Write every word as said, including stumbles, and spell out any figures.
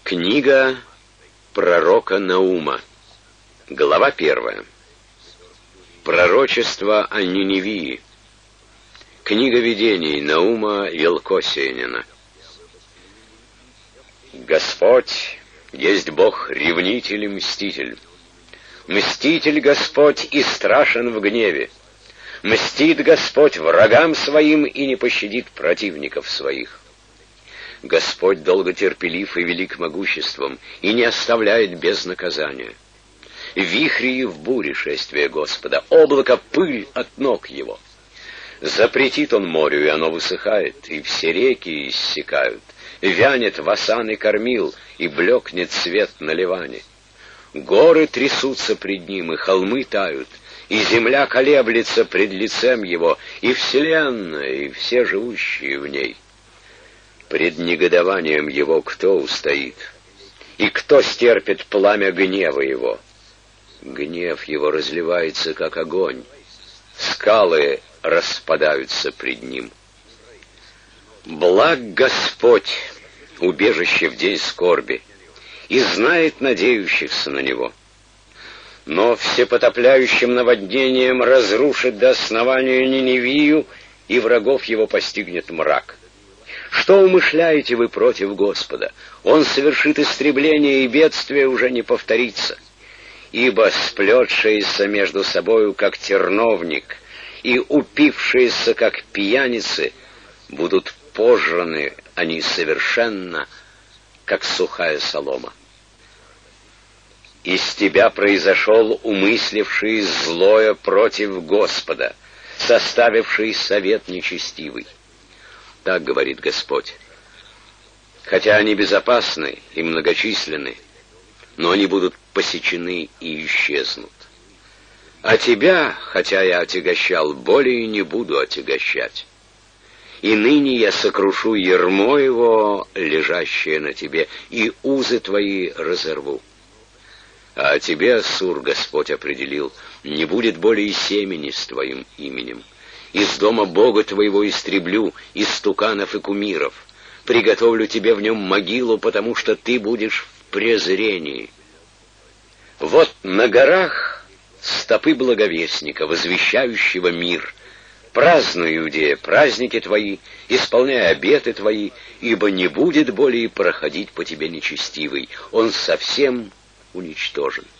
Книга пророка Наума. Глава первая. Пророчество о Ниневии. Книга видений Наума Велкосиянина. Господь есть Бог ревнитель и мститель. Мститель Господь и страшен в гневе. Мстит Господь врагам своим и не пощадит противников своих. Господь долготерпелив и велик могуществом, и не оставляет без наказания. Вихри и в буре шествие Господа, облако пыль от ног его. Запретит он морю, и оно высыхает, и все реки иссякают. Вянет васан и кормил, и блекнет свет на Ливане. Горы трясутся пред ним, и холмы тают, и земля колеблется пред лицем его, и вселенная, и все живущие в ней. Пред негодованием его кто устоит? И кто стерпит пламя гнева его? Гнев его разливается, как огонь. Скалы распадаются пред ним. Благ Господь, убежище в день скорби, и знает надеющихся на него. Но всепотопляющим наводнением разрушит до основания Ниневию, и врагов его постигнет мрак. Что умышляете вы против Господа? Он совершит истребление, и бедствие уже не повторится. Ибо сплетшиеся между собою, как терновник, и упившиеся, как пьяницы, будут пожраны они совершенно, как сухая солома. Из тебя произошел умысливший злое против Господа, составивший совет нечестивый. Так говорит Господь. Хотя они безопасны и многочисленны, но они будут посечены и исчезнут. А тебя, хотя я отягощал, более не буду отягощать. И ныне я сокрушу ярмо его, лежащее на тебе, и узы твои разорву. А о тебе, Ассур, Господь определил, не будет более семени с твоим именем. Из дома Бога твоего истреблю истуканов и кумиров. Приготовлю тебе в нем могилу, потому что ты будешь в презрении. Вот на горах стопы благовестника, возвещающего мир. Празднуй, Иудея, праздники твои, исполняй обеты твои, ибо не будет более проходить по тебе нечестивый. Он совсем уничтожен.